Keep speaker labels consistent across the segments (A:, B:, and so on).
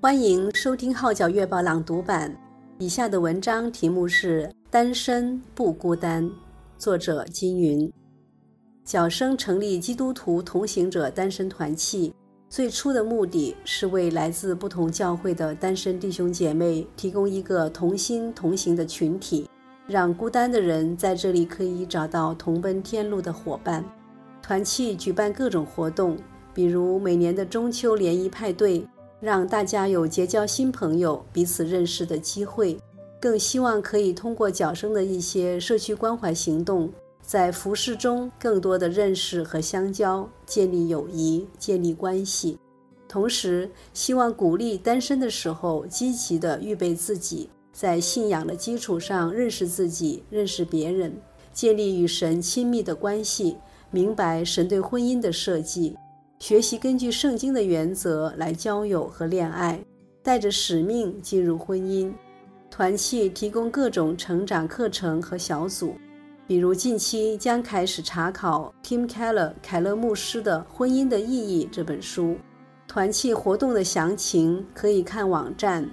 A: 欢迎收听号角月报朗读版。以下的文章题目是单身不孤单，作者金云。角声成立基督徒同行者单身团契，最初的目的是为来自不同教会的单身弟兄姐妹提供一个同心同行的群体，让孤单的人在这里可以找到同奔天路的伙伴。团契举办各种活动，比如每年的中秋联谊派对，让大家有结交新朋友、彼此认识的机会，更希望可以通过角声的一些社区关怀行动，在服事中更多的认识和相交，建立友谊，建立关系。同时希望鼓励单身的时候积极地预备自己，在信仰的基础上认识自己，认识别人，建立与神亲密的关系，明白神对婚姻的设计，学习根据圣经的原则来交友和恋爱，带着使命进入婚姻。团契提供各种成长课程和小组，比如近期将开始查考 Tim Keller 凯勒牧师的《婚姻的意义》这本书。团契活动的详情可以看网站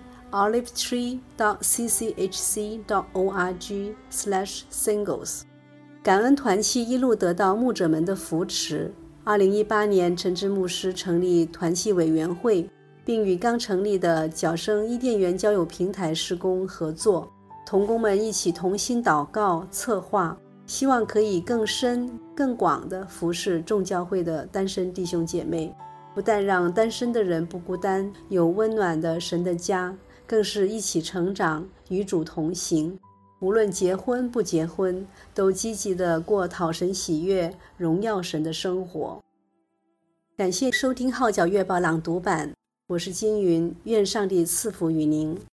A: olivetree.cchc.org/singles。 感恩团契一路得到牧者们的扶持。2018年，陈志牧师成立团契委员会，并与刚成立的角声伊甸园交友平台事工合作，同工们一起同心祷告策划，希望可以更深更广地服侍众教会的单身弟兄姐妹，不但让单身的人不孤单，有温暖的神的家，更是一起成长，与主同行。无论结婚不结婚，都积极地过讨神喜悦、荣耀神的生活。感谢收听号角月报朗读版，我是金云，愿上帝赐福于您。